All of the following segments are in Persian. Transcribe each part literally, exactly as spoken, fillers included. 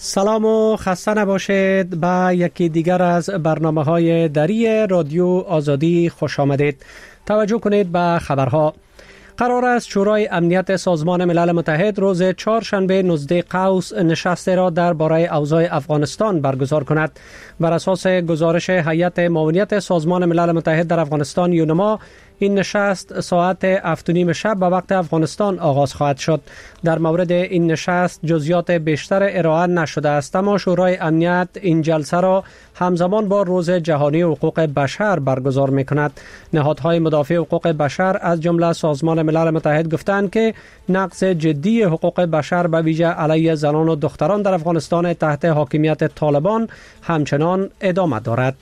سلام و خسته نباشید. به یکی دیگر از برنامه های دری رادیو آزادی خوش آمدید. توجه کنید به خبرها. قرار است شورای امنیت سازمان ملل متحد روز چهارشنبه نوزده قوس نشست را درباره اوضاع افغانستان برگزار کند. بر اساس گزارش هیئت معاونیت سازمان ملل متحد در افغانستان یونما، این نشست ساعت هفت و نیم شب به وقت افغانستان آغاز خواهد شد. در مورد این نشست جزئیات بیشتر ارائه نشده است، اما شورای امنیت این جلسه را همزمان با روز جهانی حقوق بشر برگزار می کند. نهادهای مدافع حقوق بشر از جمله سازمان ملل متحد گفتند که نقض جدی حقوق بشر به ویژه علیه زنان و دختران در افغانستان تحت حاکمیت طالبان همچنان ادامه دارد.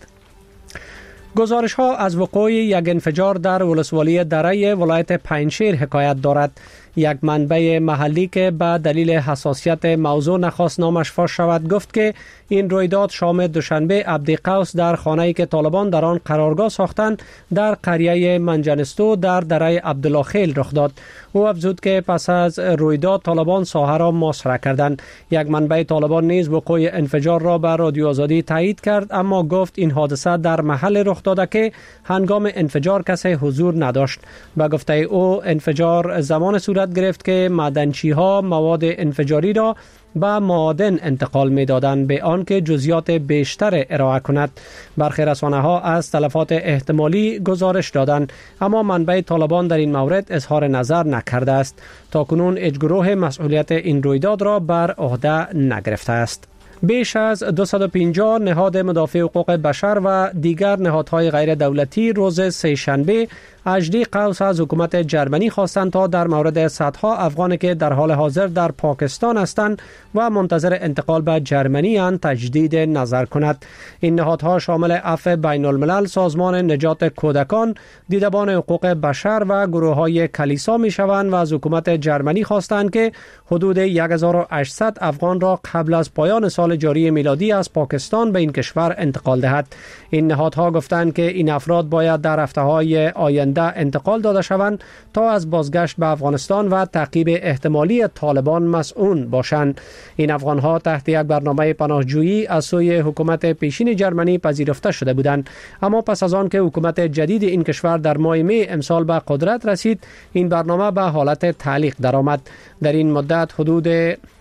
گزارش ها از وقوع یک انفجار در ولسوالی دره ولایت پنجشیر حکایت دارد. یک منبع محلی که به دلیل حساسیت موضوع نخواست نامش فاش شود گفت که این رویداد شام دوشنبه عبدی قوس در خانه‌ای که طالبان در آن قرارگاه ساختند در قریه منجنستو در دره عبدالله خیل رخ داد. او افزود که پس از رویداد طالبان ساحه را محاصره کردند. یک منبع طالبان نیز وقوع انفجار را به رادیو آزادی تایید کرد، اما گفت این حادثه در محل رخ داده که هنگام انفجار کسی حضور نداشت. به گفته او انفجار زمان صورت گرفت که معدنچی‌ها مواد انفجاری را به معادن انتقال می‌دادند به آنکه جزئیات بیشتر ارائه کند. برخی رسانه‌ها از تلفات احتمالی گزارش دادند، اما منبع طالبان در این مورد اظهار نظر نکرده است. تاکنون هیچ گروه مسئولیت این رویداد را بر عهده نگرفته است. بیش از دویست و پنجاه نهاد مدافع حقوق بشر و دیگر نهادهای غیر دولتی روز سه‌شنبه عبدی قوس از حکومت جرمنی خواستند تا در مورد صدها افغانی که در حال حاضر در پاکستان هستند و منتظر انتقال به جرمنی اند تجدید نظر کند. این نهادها شامل عفو بین الملل، سازمان نجات کودکان، دیدبان حقوق بشر و گروه‌های کلیسا می شوند و از حکومت جرمنی خواستند که حدود هزار و هشتصد افغان را قبل از پایان سال جاری میلادی از پاکستان به این کشور انتقال دهد. این نهادها گفتند که این افراد باید در هفته‌های آینده انتقال داده شوند تا از بازگشت به افغانستان و تعقیب احتمالی طالبان مسئول باشند. این افغانها تحت یک برنامه پناهجویی از سوی حکومت پیشین جرمنی پذیرفته شده بودند، اما پس از آن که حکومت جدید این کشور در ماه می امسال به قدرت رسید، این برنامه به حالت تعلیق درآمد. در این مدت حدود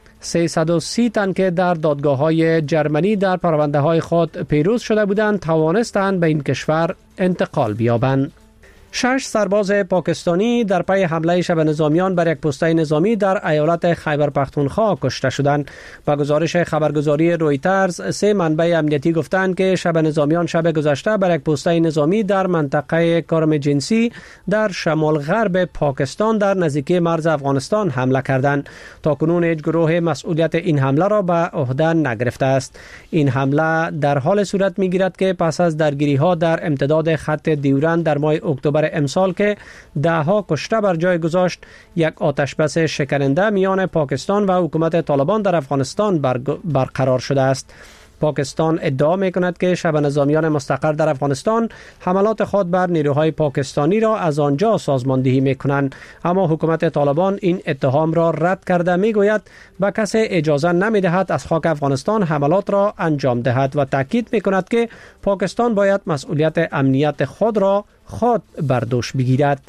سیصد و سی تن که در دادگاه‌های جرمنی در پرونده‌های خود پیروز شده بودند توانستند به این کشور انتقال بیابند. شش سرباز پاکستانی در پی حمله شب نظامیان بر یک پوسته نظامی در ایالت خیبر پختونخوا کشته شدند. با گزارش خبرگزاری رویترز، سه منبع امنیتی گفتند که شب نظامیان شب گذشته بر یک پوسته نظامی در منطقه کارم جنسی در شمال غرب پاکستان در نزدیکی مرز افغانستان حمله کردند. تاکنون هیچ گروه مسئولیت این حمله را به عهده نگرفته است. این حمله در حال صورت می‌گیرد که پس از درگیری‌ها در امتداد خط دیورند در ماه اکتبر امسال که ده ها کشته بر جای گذاشت، یک آتش بس شکننده میان پاکستان و حکومت طالبان در افغانستان برقرار شده است. پاکستان ادعا می کند که شب نظامیان مستقر در افغانستان حملات خود بر نیروهای پاکستانی را از آنجا سازماندهی می کنند، اما حکومت طالبان این اتهام را رد کرده می گوید به کسی اجازه نمی دهد از خاک افغانستان حملات را انجام دهد و تاکید می کند که پاکستان باید مسئولیت امنیت خود را خود بر دوش بگیرد.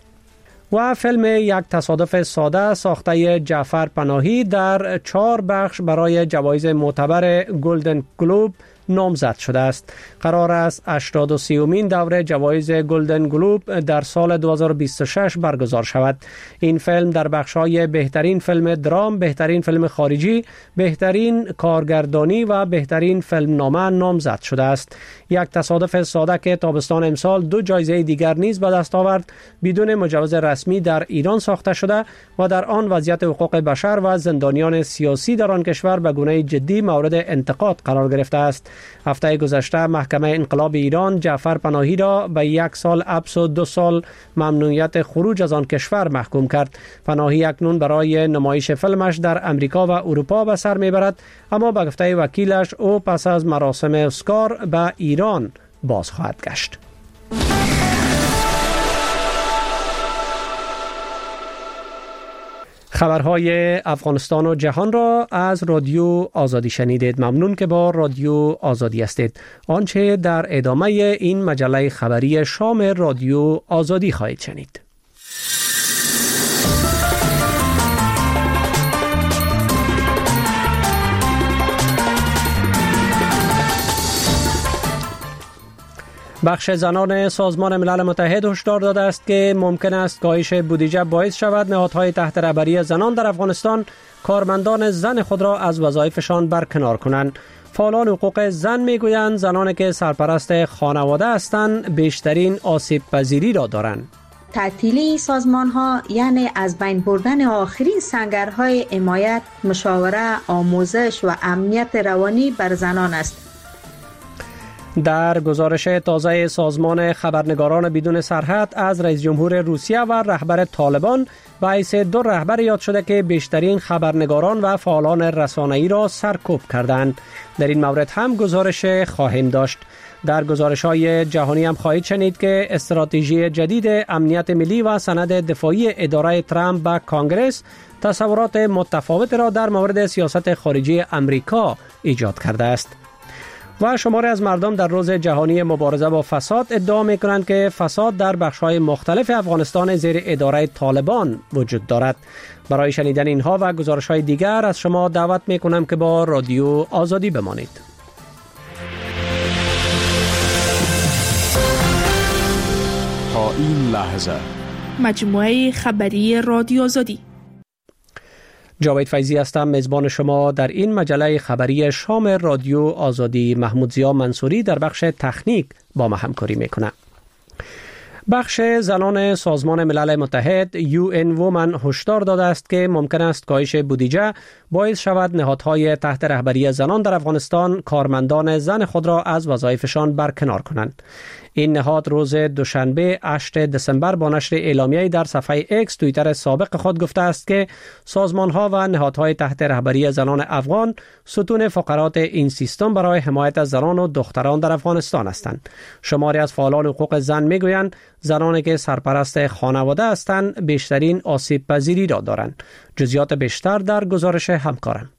و فیلم یک تصادف ساده ساخته جعفر پناهی در چهار بخش برای جوایز معتبر گلدن گلوب نامزد شده است. قرار است هشتاد و سومین دوره جوایز گلدن گلوب در سال دو هزار و بیست و شش برگزار شود. این فیلم در بخش‌های بهترین فیلم درام، بهترین فیلم خارجی، بهترین کارگردانی و بهترین فیلم نامه نامزد شده است. یک تصادف ساده که تابستان امسال دو جایزه دیگر نیز به دست آورد، بدون مجوز رسمی در ایران ساخته شده و در آن وضعیت حقوق بشر و زندانیان سیاسی در آن کشور به گونه جدی مورد انتقاد قرار گرفته است. هفته گذشته محکمه انقلاب ایران جعفر پناهی را به یک سال حبس و دو سال ممنوعیت خروج از آن کشور محکوم کرد. پناهی اکنون برای نمایش فیلمش در امریکا و اروپا به سر میبرد، اما به گفته وکیلش او پس از مراسم اسکار به ایران باز خواهد گشت. خبرهای افغانستان و جهان را از رادیو آزادی شنیدید. ممنون که با رادیو آزادی هستید. آنچه در ادامه این مجله خبری شام رادیو آزادی خواهید شنید. بخش زنان سازمان ملل متحد هشدار داده است که ممکن است کاهش بودجه باعث شود نهادهای تحت رهبری زنان در افغانستان کارمندان زن خود را از وظایفشان برکنار کنند. فعالان حقوق زن میگویند زنانی که سرپرست خانواده هستند بیشترین آسیب پذیری را دارند. تعطیلی سازمان ها یعنی از بین بردن آخرین سنگرهای حمایت، مشاوره، آموزش و امنیت روانی بر زنان است. در گزارش تازه سازمان خبرنگاران بدون سرحد از رئیس جمهور روسیه و رهبر طالبان به حیث دو رهبر یاد شده که بیشترین خبرنگاران و فعالان رسانه‌ای را سرکوب کردند. در این مورد هم گزارش خواهیم داشت. در گزارش‌های جهانی هم خواهید شنید که استراتژی جدید امنیت ملی و سند دفاعی اداره ترامپ به کانگرس تصورات متفاوت را در مورد سیاست خارجی امریکا ایجاد کرده است. و شماری از مردم در روز جهانی مبارزه با فساد ادعا می کنند که فساد در بخش‌های مختلف افغانستان زیر اداره طالبان وجود دارد. برای شنیدن اینها و گزارش‌های دیگر از شما دعوت می کنم که با رادیو آزادی بمانید. تا این لحظه مجموعه خبری رادیو آزادی. جاوید فیضی هستم، میزبان شما در این مجله خبری شام رادیو آزادی. محمود ضیا منصوری در بخش تکنیک با ما همکاری میکنه. بخش زنان سازمان ملل متحد یو ان وومن هشدار داده است که ممکن است کاهش بودجه باعث شود نهادهای تحت رهبری زنان در افغانستان کارمندان زن خود را از وظایفشان برکنار کنند. این نهاد روز دوشنبه هشتم دسامبر با نشر اعلامیه‌ای در صفحه اکس توییتر سابق خود گفته است که سازمان‌ها و نهادهای تحت رهبری زنان افغان ستون فقرات این سیستم برای حمایت از زنان و دختران در افغانستان هستند. شماری از فعالان حقوق زن میگویند زنانی که سرپرست خانواده هستند بیشترین آسیب پذیری را دارند. جزئیات بیشتر در گزارش همکارم.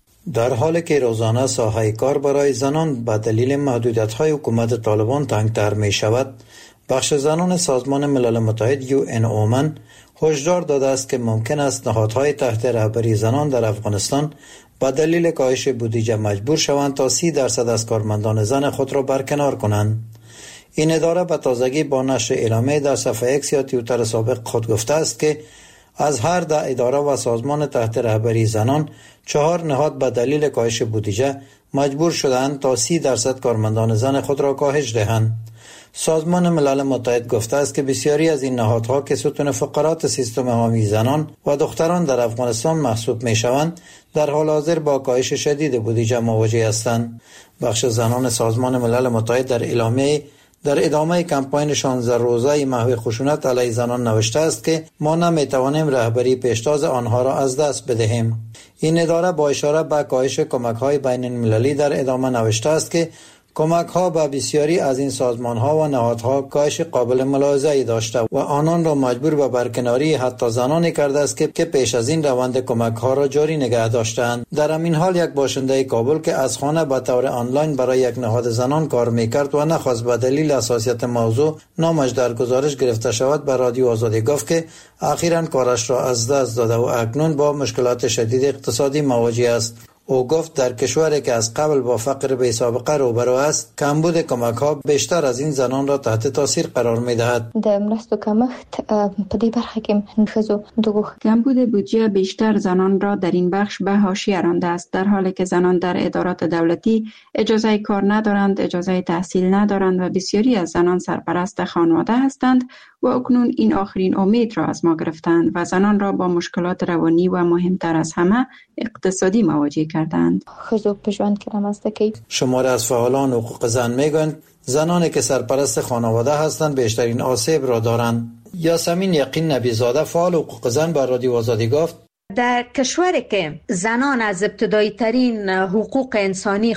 در حالی که روزانه ساحه کار برای زنان به دلیل محدودیت‌های حکومت طالبان تنگتر می شود، بخش زنان سازمان ملل متحد یو ان وومن هشدار داده است که ممکن است نهادهای تحت رهبری زنان در افغانستان به دلیل کاهش بودجه مجبور شوند تا سی درصد از کارمندان زن خود را برکنار کنند. این اداره به تازگی با نشر اعلامیه در صفحه اکس یا توییتر سابق خود گفته است که از هر ده اداره و سازمان تحت رهبری زنان چهار نهاد به دلیل کاهش بودجه مجبور شدند تا سی درصد کارمندان زن خود را کاهش دهند. سازمان ملل متحد گفته است که بسیاری از این نهادها که ستون فقرات سیستم حامی زنان و دختران در افغانستان محسوب می شوند در حال حاضر با کاهش شدید بودجه مواجه هستند. بخش زنان سازمان ملل متحد در اعلامیه در ادامه کمپاین شانزده روزه محو خشونت علیه زنان نوشته است که ما نمیتوانیم رهبری پیشتاز آنها را از دست بدهیم. این اداره با اشاره به کاهش کمک‌های بین المللی در ادامه نوشته است که کمک‌ها به بسیاری از این سازمان‌ها و نهادها کاهش قابل ملاحظه‌ای داشته و آنان را مجبور به برکناری حتی زنانی کرده است که پیش از این روند کمک‌ها را جاری نگه داشتند. در همین حال یک باشنده کابل که از خانه به طور آنلاین برای یک نهاد زنان کار می‌کرد و نخواست به دلیل حساسیت موضوع نامش در گزارش گرفته شود به رادیو آزادی گفت که اخیراً کارش را از دست داده و اکنون با مشکلات شدید اقتصادی مواجه است. او گفت در کشوری که از قبل با فقر بی سابقه روبرو است، کمبود کمک‌ها بیشتر از این زنان را تحت تاثیر قرار می‌دهد. د مرستو کمښت په دې برخه کې ښځو د کمبود بودجه بیشتر زنان را در این بخش به حاشیه رانده است، در حالی که زنان در ادارات دولتی اجازه کار ندارند، اجازه تحصیل ندارند و بسیاری از زنان سرپرست خانواده هستند و اکنون این آخرین امید را از ما گرفتند و زنان را با مشکلات روانی و مهمتر از همه اقتصادی مواجه کردند. ښځو په ژوند کې رامنځته کوي. شماره از فعالان حقوق زن میگویند زنانی که سرپرست خانواده هستند بیشترین آسیب را دارند. یاسمین یقین نبیزاده فعال حقوق زن بر رادیو آزادی گفت در کشوری که زنان از ابتدایی ترین حقوق انسانی خود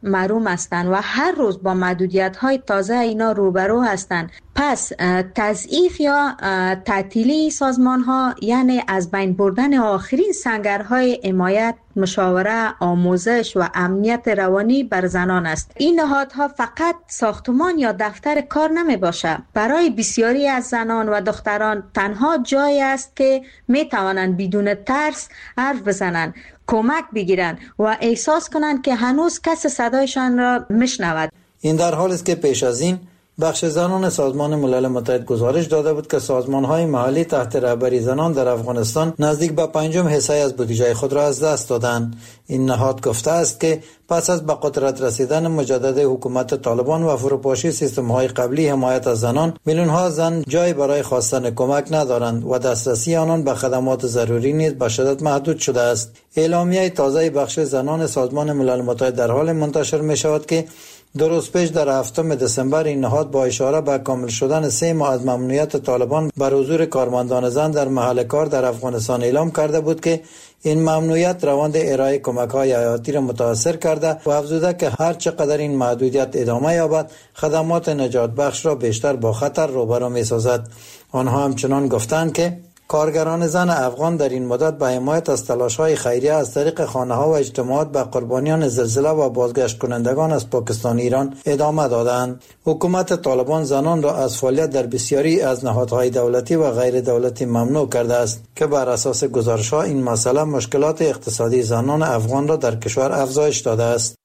محروم هستند و هر روز با محدودیت‌های تازه اینا روبرو هستند. پس تضعیف یا تعطیلی سازمان‌ها یعنی از بین بردن آخرین سنگرهای حمایت، مشاوره، آموزش و امنیت روانی بر زنان است. این نهادها فقط ساختمان یا دفتر کار نمی باشه. برای بسیاری از زنان و دختران تنها جایی است که می توانند بدون ترس حرف بزنند، کمک بگیرند و احساس کنند که هنوز کس صدایشان را میشنود. این در حالی است که پیش از این بخش زنان سازمان ملل متحد گزارش داده بود که سازمان‌های محلی تحت رهبری زنان در افغانستان نزدیک به پنجم حصه از بودجه خود را از دست دادند. این نهاد گفته است که پس از به قدرت رسیدن مجدد حکومت طالبان و فروپاشی سیستم‌های قبلی حمایت از زنان، میلیون‌ها زن جای برای خواستن کمک ندارند و دسترسی آنان به خدمات ضروری نیز به شدت محدود شده است. اعلامیه تازه بخش زنان سازمان ملل متحد در حال منتشر می‌شود که دو روز پیش در هفتم دسامبر این نهاد با اشاره به کامل شدن سه ماه از ممنوعیت طالبان بر حضور کارمندان زن در محل کار در افغانستان اعلام کرده بود که این ممنوعیت روند ارائه کمک‌های حیاتی را متاثر کرده و افزوده که هر چقدر این محدودیت ادامه یابد خدمات نجات بخش را بیشتر با خطر روبرو می‌سازد. آنها همچنان گفتند که کارگران زن افغان در این مدت به حمایت از تلاش‌های خیریه از طریق خانه‌ها و اجتماعات به قربانیان زلزله و بازگشت کنندگان از پاکستان ایران ادامه دادند. حکومت طالبان زنان را از فعالیت در بسیاری از نهادهای دولتی و غیر دولتی ممنوع کرده است که بر اساس گزارش‌ها این مسئله مشکلات اقتصادی زنان افغان را در کشور افزایش داده است.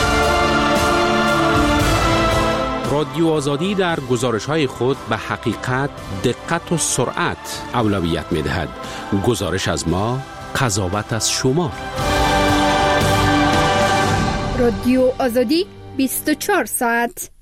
رادیو آزادی در گزارش‌های خود به حقیقت، دقت و سرعت اولویت می‌دهد. گزارش از ما، قضاوت از شما. رادیو آزادی بیست و چهار ساعت.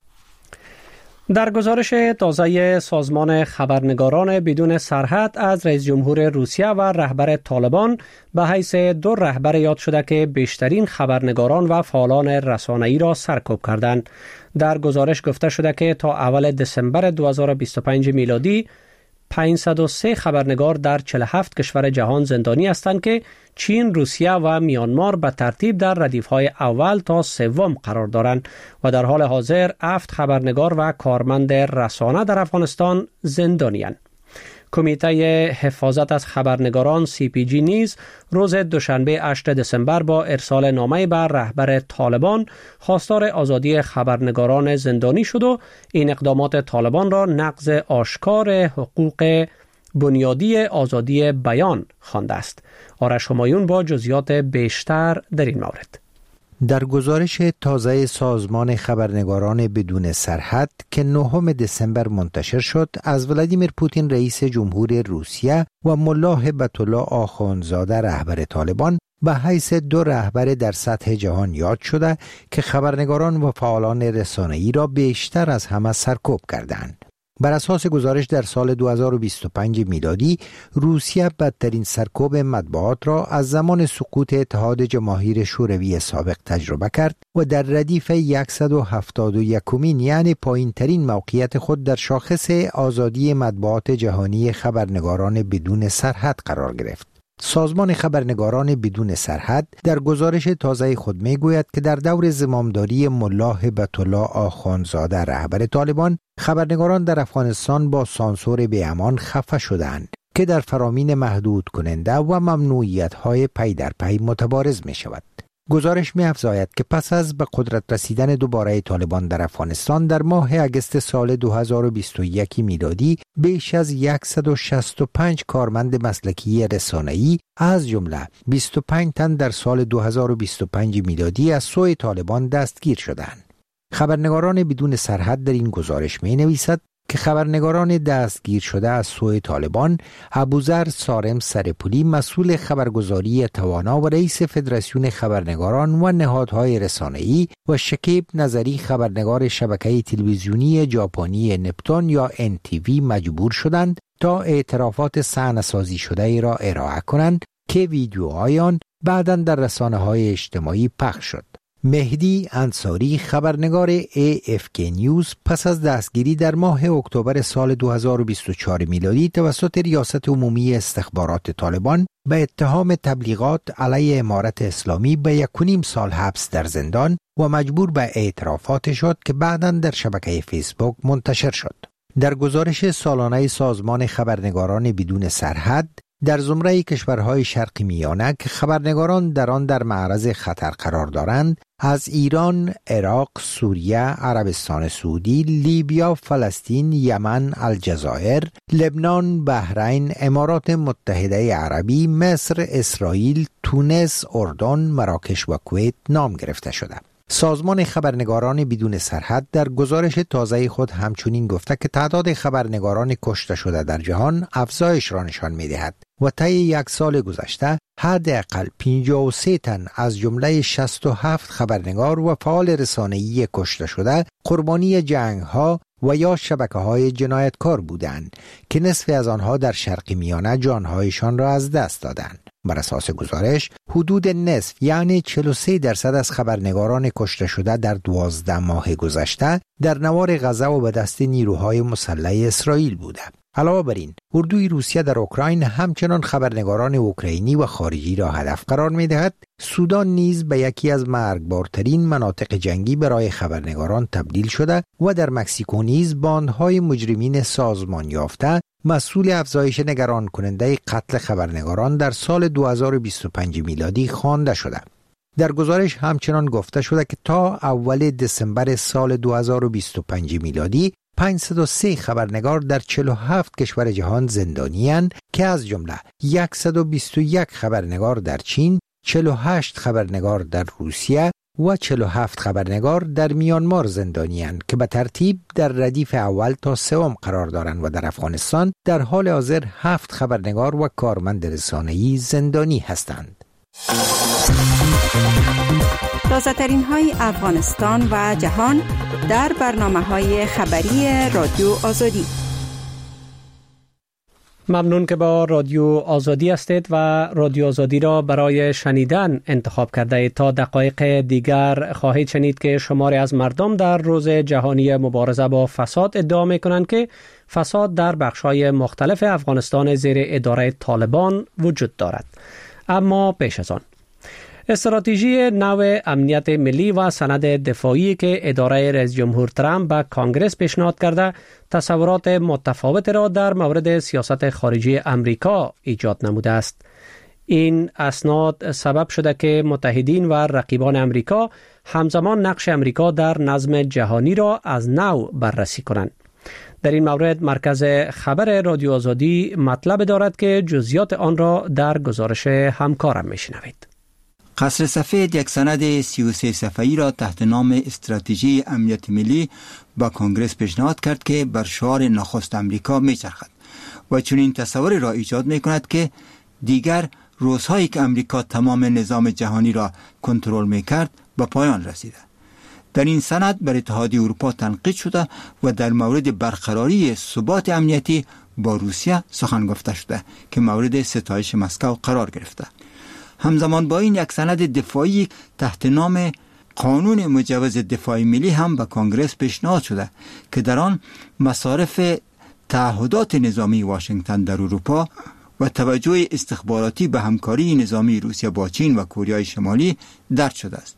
در گزارش تازه سازمان خبرنگاران بدون سرحد از رئیس جمهور روسیه و رهبر طالبان به حیث دو رهبر یاد شده که بیشترین خبرنگاران و فعالان رسانه‌ای را سرکوب کردند. در گزارش گفته شده که تا اول دسامبر دو هزار و بیست و پنج میلادی پانصد و سه خبرنگار در چهل و هفت کشور جهان زندانی هستند که چین، روسیه و میانمار به ترتیب در ردیف‌های اول تا سوم قرار دارند و در حال حاضر هفت خبرنگار و کارمند رسانه در افغانستان زندانی‌اند. کمیته حفاظت از خبرنگاران سی پی جی نیز روز دوشنبه هشتم دسامبر با ارسال نامه به رهبر طالبان خواستار آزادی خبرنگاران زندانی شد و این اقدامات طالبان را نقض آشکار حقوق بنیادی آزادی بیان خوانده است. آرش همایون با جزئیات بیشتر در این مورد. در گزارش تازه سازمان خبرنگاران بدون سرحد که نهم دسامبر منتشر شد، از ولادیمیر پوتین رئیس جمهور روسیه و ملا هبت الله آخوندزاده رهبر طالبان به حیث دو رهبر در سطح جهان یاد شده که خبرنگاران و فعالان رسانه‌ای را بیشتر از همه سرکوب کردند. بر اساس گزارش در سال دو هزار و بیست و پنج میلادی روسیه بدترین سرکوب مطبوعات را از زمان سقوط اتحاد جماهیر شوروی سابق تجربه کرد و در ردیف صد و هفتاد و یک یعنی پایین ترین موقعیت خود در شاخص آزادی مطبوعات جهانی خبرنگاران بدون سرحد قرار گرفت. سازمان خبرنگاران بدون سرحد در گزارش تازه خود میگوید که در دور زمامداری ملا هبت الله آخوندزاده رهبر طالبان، خبرنگاران در افغانستان با سانسور بی‌امان خفه شدند که در فرامین محدود کننده و ممنوعیت‌های پی در پی متبارز می شود. گزارش می افزاید که پس از به قدرت رسیدن دوباره طالبان در افغانستان در ماه اگست سال دو هزار و بیست و یک میلادی بیش از صد و شصت و پنج کارمند مسلکی رسانه‌ای از جمله بیست و پنج تن در سال دو هزار و بیست و پنج میلادی از سوی طالبان دستگیر شدند. خبرنگاران بدون سرحد در این گزارش می نویسد که خبرنگاران دستگیر شده از سوی طالبان ابوذر سارم سرپولی مسئول خبرگزاری توانا و رئیس فدراسیون خبرنگاران و نهادهای رسانه‌ای و شکیب نظری خبرنگار شبکه تلویزیونی ژاپنی نپتون یا ان تی وی مجبور شدند تا اعترافات صحنه‌سازی شده ای را ارائه کنند که ویدیوهای آن بعداً در رسانه‌های اجتماعی پخش شد. مهدی انصاری خبرنگار ای اف کی نیوز پس از دستگیری در ماه اکتبر سال دو هزار و بیست و چهار میلادی توسط ریاست عمومی استخبارات طالبان به اتهام تبلیغات علیه امارت اسلامی به یک و نیم سال حبس در زندان و مجبور به اعترافات شد که بعداً در شبکه فیسبوک منتشر شد. در گزارش سالانه سازمان خبرنگاران بدون سرحد در زمره کشورهای شرق میانه که خبرنگاران در آن در معرض خطر قرار دارند، از ایران، عراق، سوریه، عربستان سعودی، لیبیا، فلسطین، یمن، الجزایر، لبنان، بحرین، امارات متحده عربی، مصر، اسرائیل، تونس، اردن، مراکش و کویت نام گرفته شده. سازمان خبرنگاران بدون سرحد در گزارش تازه خود همچنین گفته که تعداد خبرنگاران کشته شده در جهان افزایش را نشان می‌دهد و طی یک سال گذشته حداقل پنجاه و سه تن از جمله شصت و هفت خبرنگار و فعال رسانه‌ای کشته شده قربانی جنگ‌ها و یا شبکه‌های جنایتکار بودند که نصف از آنها در شرق میانه جانهایشان را از دست دادند. بر اساس گزارش حدود نصف یعنی چهل و سه درصد از خبرنگاران کشته شده در دوازده ماه گذشته در نوار غزه و به دست نیروهای مسلح اسرائیل بوده. علاوه بر این، اردوی روسیه در اوکراین همچنان خبرنگاران اوکراینی و خارجی را هدف قرار می‌دهد. سودان نیز به یکی از مرگبارترین مناطق جنگی برای خبرنگاران تبدیل شده و در مکزیکو نیز باندهای مجرمین سازمان یافته مسئول افزایش نگران کننده قتل خبرنگاران در سال دو هزار و بیست و پنج میلادی خوانده شده. در گزارش همچنان گفته شده که تا اول دسامبر سال دو هزار و بیست و پنج میلادی پانصد و سه خبرنگار در چهل و هفت کشور جهان زندانی اند که از جمله صد و بیست و یک خبرنگار در چین، چهل و هشت خبرنگار در روسیه و چهل و هفت خبرنگار در میانمار زندانی اند که به ترتیب در ردیف اول تا سوم قرار دارند و در افغانستان در حال حاضر هفت خبرنگار و کارمند رسانه‌ای زندانی هستند. تازه‌ترین های افغانستان و جهان در برنامه‌های خبری رادیو آزادی. ممنون که با رادیو آزادی هستید و رادیو آزادی را برای شنیدن انتخاب کرده اید. تا دقایق دیگر خواهید شنید که شماری از مردم در روز جهانی مبارزه با فساد ادعا می کنند که فساد در بخش‌های مختلف افغانستان زیر اداره طالبان وجود دارد. اما پیش از آن استراتژی نو امنیت ملی و سند دفاعی که اداره رئیس جمهور ترامپ به کانگرس پیشنهاد کرده تصورات متفاوت را در مورد سیاست خارجی امریکا ایجاد نموده است. این اسناد سبب شده که متحدین و رقیبان امریکا همزمان نقش امریکا در نظم جهانی را از نو بررسی کنند. در این مورد مرکز خبر رادیو آزادی مطلب دارد که جزئیات آن را در گزارش همکارم میشنوید. قصر سفید یک سند سی و سه صفحه‌ای را تحت نام استراتژی امنیت ملی با کنگرس پیشنهاد کرد که بر شعار نخست امریکا میچرخد و چنین تصوری را ایجاد میکند که دیگر روزهایی که امریکا تمام نظام جهانی را کنترل میکرد به پایان رسیده. در این سند بر اتحادیه اروپا تنقید شده و در مورد برقراری ثبات امنیتی با روسیه سخن گفته شده که مورد ستایش مسکو قرار گرفته. همزمان با این یک سند دفاعی تحت نام قانون مجوز دفاع ملی هم به کنگرس پیشنهاد شده که در آن مصارف تعهدات نظامی واشنگتن در اروپا و توجه استخباراتی به همکاری نظامی روسیه با چین و کره شمالی درج شده است.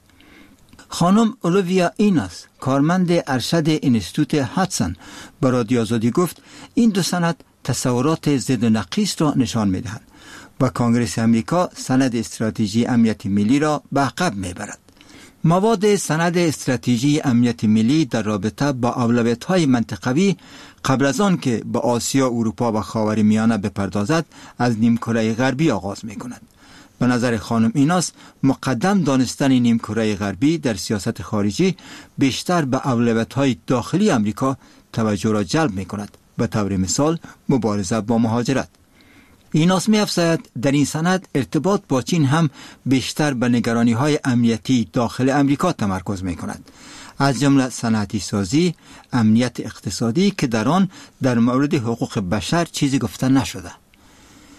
خانم اولویا ایناس، کارمند ارشد انستیتوت هاتسون، به رادیو آزادی گفت این دو سند تصورات ضد و نقیض را نشان می‌دهند و کانگرس امریکا سند استراتژی امنیت ملی را به عقب می‌برد. مواد سند استراتژی امنیت ملی در رابطه با اولویت‌های منطقوی قبل از آن که به آسیا، اروپا و خاورمیانه بپردازد از نیمکره غربی آغاز می‌کند. به نظر خانم ایناس مقدم دانستن نیمکره غربی در سیاست خارجی بیشتر به اولویت‌های داخلی امریکا توجه را جلب می‌کند، به طور مثال مبارزه با مهاجرت. ایناس می‌افزاید در این سند ارتباط با چین هم بیشتر به نگرانی‌های امنیتی داخل امریکا تمرکز می‌کند، از جمله صنعتی سازی، امنیت اقتصادی که در آن در مورد حقوق بشر چیزی گفته نشده.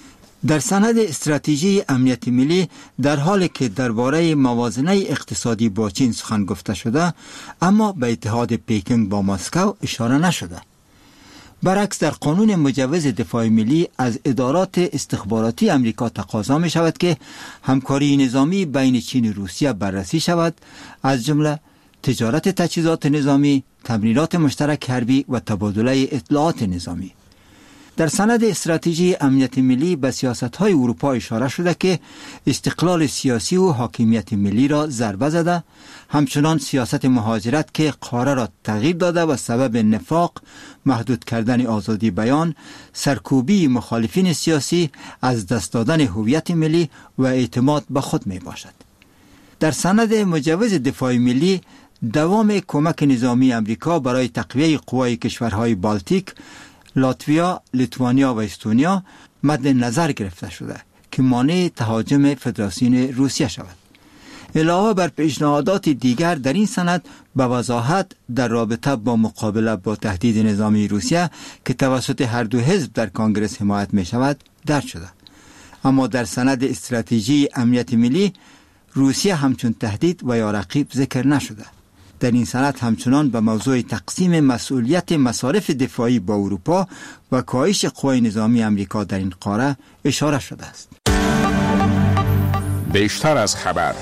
در سند استراتژی امنیت ملی در حالی که درباره موازنه اقتصادی با چین سخن گفته شده، اما به اتحاد پکینگ با مسکو اشاره نشده. برعکس در قانون مجوز دفاع ملی از ادارات استخباراتی امریکا تقاضا می شود که همکاری نظامی بین چین و روسیه بررسی شود، از جمله تجارت تجهیزات نظامی، تمرینات مشترک حربی و تبادله اطلاعات نظامی. در سند استراتژی امنیت ملی به سیاست‌های اروپا اشاره شده که استقلال سیاسی و حاکمیت ملی را ضربه زده، همچنان سیاست مهاجرت که قاره را تغییر داده و سبب نفاق، محدود کردن آزادی بیان، سرکوبی مخالفین سیاسی، از دست دادن هویت ملی و اعتماد به خود می باشد. در سند مجوز دفاع ملی دوام کمک نظامی امریکا برای تقویه قوای کشورهای بالتیک، لاتویا، لیتوانیا و استونیا مد نظر گرفته شده که مانع تهاجم فدراسیون روسیه شود. علاوه بر پیشنهادات دیگر در این سند به وضاحت در رابطه با مقابله با تهدید نظامی روسیه که توسط هر دو حزب در کنگره حمایت می شود درج شده. اما در سند استراتژی امنیت ملی روسیه همچون تهدید و یا رقیب ذکر نشده. در این سند همچنان به موضوع تقسیم مسئولیت مصارف دفاعی با اروپا و کاهش قوای نظامی امریکا در این قاره اشاره شده است. بیشتر از خبر.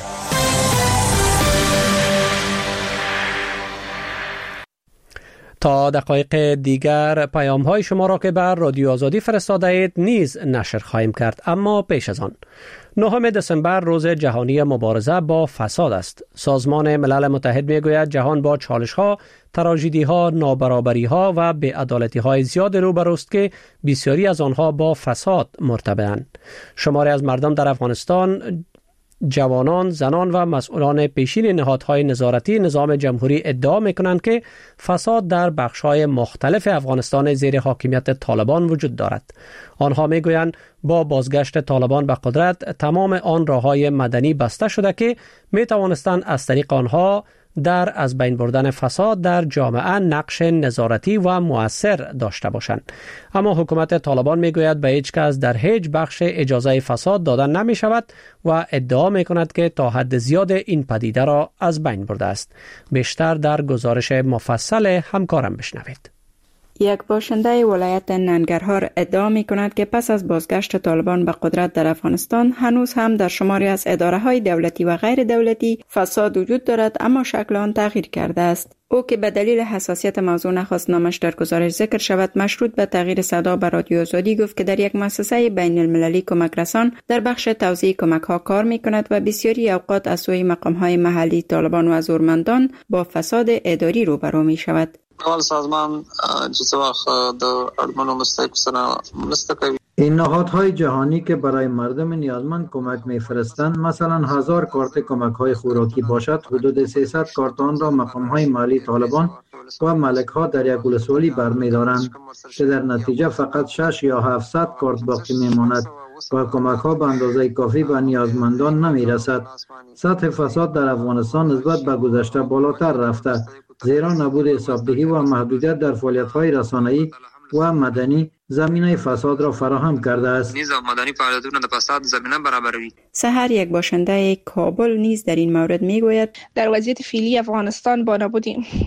تا دقایق دیگر پیام های شما را که بر رادیو آزادی فرستاده اید نیز نشر خواهیم کرد، اما پیش از آن نهم دسامبر روز جهانی مبارزه با فساد است. سازمان ملل متحد می گوید جهان با چالش ها، تراژدی ها، نابرابری ها و بی‌عدالتی های زیاد روبروست که بسیاری از آنها با فساد مرتبطند. شماری از مردم در افغانستان، جوانان، زنان و مسئولان پیشین نهادهای نظارتی نظام جمهوری ادعا می‌کنند که فساد در بخش‌های مختلف افغانستان زیر حاکمیت طالبان وجود دارد. آنها می‌گویند با بازگشت طالبان به قدرت تمام آن راه‌های مدنی بسته شده که می‌توانستند از طریق آنها در از بین بردن فساد در جامعه نقش نظارتی و مؤثر داشته باشند. اما حکومت طالبان میگوید به هیچ کس در هیچ بخش اجازه فساد دادن نمی شود و ادعا می کند که تا حد زیاد این پدیده را از بین برده است. بیشتر در گزارش مفصل همکارم بشنوید. یک باشنده ولایت ننگرهار ادعا می کند که پس از بازگشت طالبان به قدرت در افغانستان هنوز هم در شماری از اداره های دولتی و غیر دولتی فساد وجود دارد، اما شکل آن تغییر کرده است. او که به دلیل حساسیت موضوع نخواست نامش در گزارش ذکر شود، مشروط به تغییر صدا به رادیو آزادی گفت که در یک مؤسسه بین المللی کمک رسان در بخش توزیع کمک ها کار می کند و بسیاری اوقات از سوی مقام های محلی طالبان و زورمندان با فساد اداری روبرو می شود. اول سازمان جز وقت در ارمانو مستقب سنا مستقبی این نهادهای جهانی که برای مردم نیازمند کمک می‌فرستند، مثلا هزار کارت کمک های خوراکی باشد، حدود سیصد کارتان را مقام های محلی طالبان و ملک ها در یک ولسوالی برمی‌دارند که در نتیجه فقط شش یا هفتصد کارت باقی میماند و کمک ها به اندازه کافی به نیازمندان نمی‌رسد. سطح فساد در افغانستان نسبت به گذشته بالاتر رفته، زیرا نبود حسابدهی و محدودیت در فعالیت‌های رسانه‌ای و مدنی زمینه فساد را فراهم کرده است. نظام مدنی فعالیتونه د فساد زمینه برابروي. سحر یک باشنده کابل نیز در این مورد میگوید در وضعیت فعلی افغانستان با نبود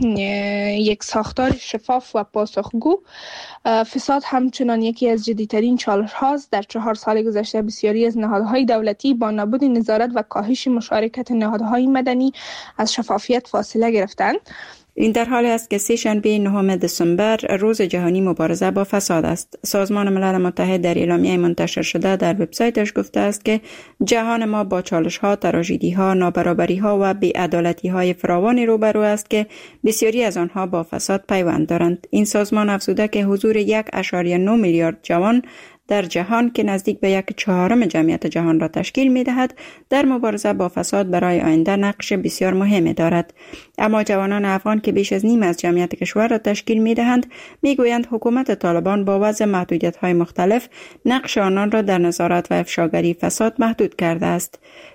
یک ساختار شفاف و پاسخگو، فساد همچنان یکی از جدی‌ترین چالش هاست. در چهار سال گذشته بسیاری از نهادهای دولتی با نبود نظارت و کاهش مشارکت نهادهای مدنی از شفافیت فاصله گرفتند. این در حالی است که سه شنبه نهم دسامبر روز جهانی مبارزه با فساد است. سازمان ملل متحد در اعلامیه منتشر شده در وبسایتش گفته است که جهان ما با چالش‌ها، تراژدی‌ها، نابرابری‌ها و بی‌عدالتی‌های فراوانی روبرو است که بسیاری از آنها با فساد پیوند دارند. این سازمان افزوده که حضور یک و نه میلیارد جوان در جهان که نزدیک به یک چهارم جمعیت جهان را تشکیل می دهد در مبارزه با فساد برای آینده نقش بسیار مهمی دارد. اما جوانان افغان که بیش از نیم از جمعیت کشور را تشکیل می دهند می گویند حکومت طالبان با وضع محدودیت های مختلف نقش آنان را در نظارت و افشاگری فساد محدود کرده است.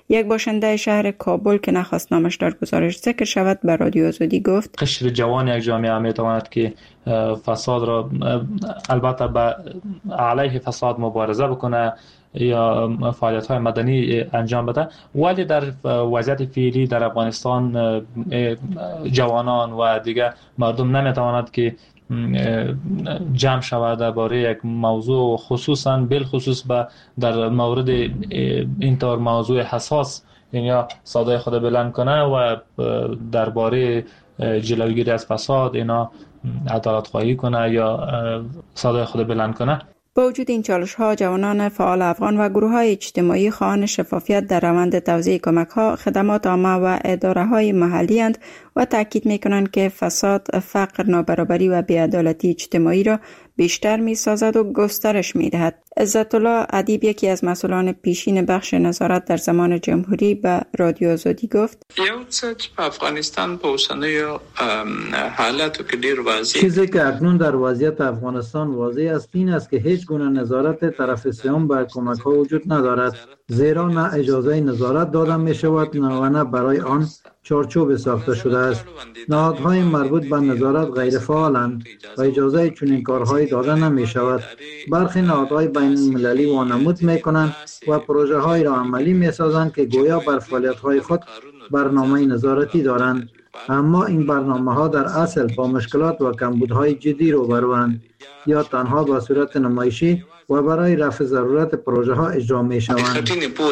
یک باشنده شهر کابل که نخواست نامش در گزارش ذکر شود به رادیو آزادی گفت قشر جوان یک جامعه میتواند که فساد را البته به علیه فساد مبارزه بکنه یا فعالیت های مدنی انجام بده، ولی در وضعیت فعلی در افغانستان جوانان و دیگه مردم نمیتواند که جمع شود درباره یک موضوع، خصوصا بالخصوص به در مورد اینطور موضوع حساس، یعنی صدای خود بلند کنه و درباره جلوگیری از فساد اینا عدالت خواهی کنه یا صدای خود بلند کنه. با وجود این چالش ها، جوانان فعال افغان و گروه های اجتماعی خواهان شفافیت در روند توزیع کمک ها، خدمات عامه و اداره های محلی اند و تاکید می کنند که فساد، فقر، نابرابری و بی‌عدالتی اجتماعی را بیشتر می سازد و گسترش می دهد. عزت الله ادیب، یکی از مسئولان پیشین بخش نظارت در زمان جمهوری، به رادیو آزادی گفت: یو څه په افغانستان په اوسنیو حالاتو کې ډیر واضح چیزی که اکنون در وضعیت افغانستان واضح است این است که هیچ گونه نظارت طرف سوم بر کمک ها وجود ندارد، زیرا نه اجازه نظارت داده می شود و نه برای آن چارچوب ساخته شده است. نهادهای مربوط به نظارت غیر فعالند و اجازه چنین کارهایی داده نمی شود. برخی نهادهای بین المللی وانمود می کنند و پروژه های را عملی می سازند که گویا بر فعالیت های خود برنامه نظارتی دارند، اما این برنامه ها در اصل با مشکلات و کمبودهای جدی روبروند یا تنها به صورت نمایشی و برای رفع ضرورت پروژه ها اجرا می شوند.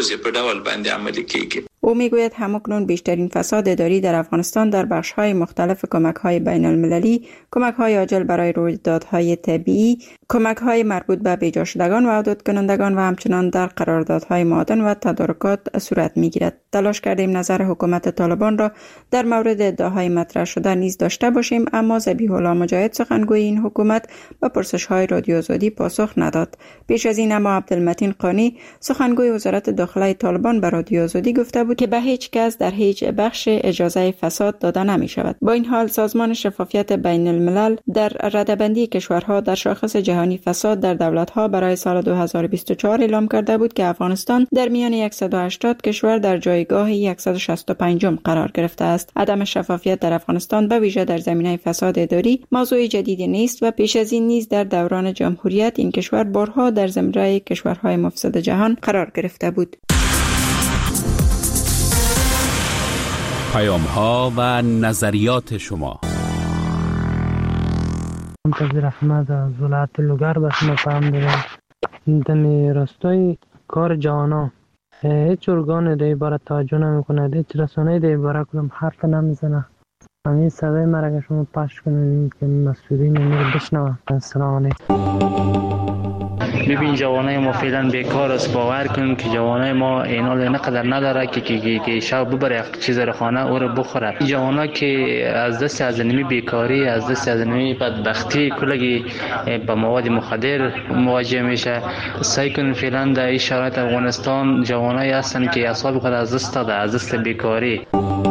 او می گوید همکنون بیشترین فساد اداری در افغانستان در بخش های مختلف کمک های بین المللی، کمک های عاجل برای رویدادهای طبیعی، کمک های مربوط به بیجا شدگان و عودت کنندگان و همچنان در قراردادهای معادن و تدارکات صورت می گیرد. تلاش کردیم نظر حکومت طالبان را در مورد ادعاهای مطرح شده نیز داشته باشیم، اما ذبیح الله مجاهد، سخنگوی این حکومت، به پرسش های رادیو آزادی پاسخ نداد. پیش از این اما عبدالمتین قانی، سخنگوی وزارت داخله طالبان، به رادیو آزادی گفته بود که به هیچ کس در هیچ بخش اجازه فساد داده نمی شود. با این حال سازمان شفافیت بین الملل در رده‌بندی کشورها در شاخص جهانی فساد در دولت‌ها برای سال دو هزار و بیست و چهار اعلام کرده بود که افغانستان در میان صد و هشتاد کشور در جایگاه صد و شصت و پنج قرار گرفته است. عدم شفافیت در افغانستان به ویژه در زمینه فساد اداری موضوع جدیدی نیست و پیش از این نیز در دوران جمهوریت این کشور بارها در زمره کشورهای مفسد جهان قرار گرفته بود. پیام ها و نظریات شما. منتظر احمد از ولایت لوگر به شما پیام دادم. دمی راستای کار جوانا هیچ ارگان در عبارت توجه نمی کند، هیچ رسانه در عبارت کدام حرف نمیزنه. همین صدای مرا که شما پخش کنید که مسئولین رو بشنوند. السلام علیکم. ببین جوانای ما فعلا بیکار است، باور کن که جوانای ما اینا نقدر نداره که که که شب ببره چیز رو خانه او رو بخوره. جوانا که از دست از نمی بیکاری، از دست از نمی بدبختی کلگی با مواد مخدر مواجه میشه. سعی کن فعلا در این شرایط افغانستان جوانای هستن که اعصاب خود از دست داده، از دست بیکاری.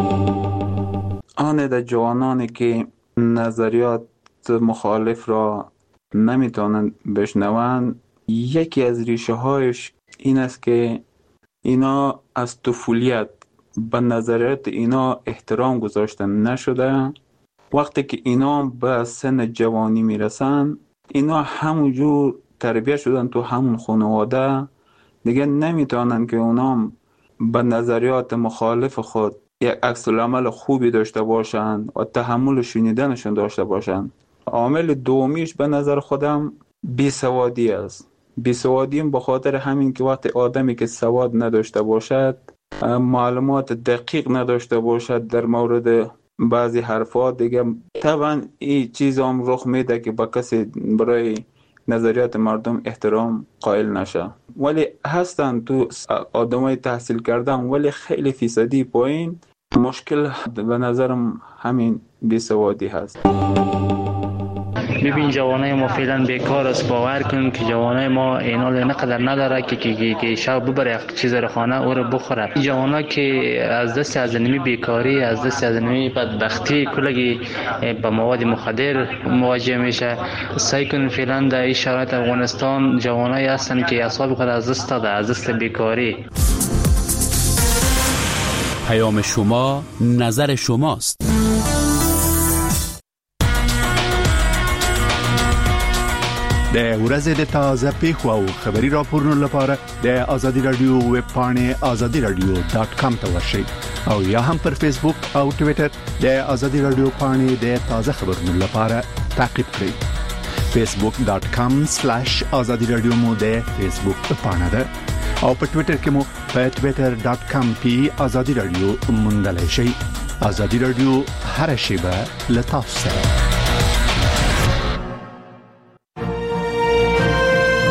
آن در جوانانی که نظریات مخالف را نمیتونن بشنوند، یکی از ریشه هایش این است که اینا از طفولیت به نظریات اینا احترام گذاشتن نشده. وقتی که اینا به سن جوانی میرسن، اینا همونجور تربیت شدن تو همون خانواده، دیگه نمیتونن که اونا به نظریات مخالف خود یک عکس العمل خوبی داشته باشن و تحمل شنیدنشون داشته باشن. عامل دومیش به نظر خودم بیسوادی است. بیسوادی به خاطر همین که وقتی آدمی که سواد نداشته باشد، معلومات دقیق نداشته باشد در مورد بعضی حرفات، دیگه طبعا این چیز هم رخ میده که با کسی برای نظریات مردم احترام قائل نشه. ولی هستن تو آدمای تحصیل کردن ولی خیلی فیصدی پایین. مشکل به نظرم همین بیسوادی هست. ببین جوانای ما فعلا بیکار است، باور کن که جوانای ما اینا نقدر نداره که که که شب ببره چیز رو خانه او رو بخوره. جوانا که از دست از نمی بیکاری، از دست از نمی بدبختی کلگی با مواد مخدر مواجه میشه. سعی کن فعلا در این شرایط افغانستان جوانای هستن که اعصاب خود از دست داده، از دست بیکاری. پیام شما نظر شماست. د ورځې د تازه پیښو او خبري راپورونو لپاره د آزادي رادیو ویب پاڼې آزادي رادیو ډاٹ کام ته ورشئ او یا هم پر فیسبوک او ټوئیټر د آزادي رادیو پاڼې د تازه خبرونو لپاره تعقیب کړئ. فیسبوک ډاٹ کام سلیش آزادي رادیو مو د فیسبوک پاڼه ده او په ټوئیټر کې مو په ټوئیټر ډاٹ کام پی آزادي رادیو موندلای شئ. آزادي رادیو هر شیبه له تاسو سره.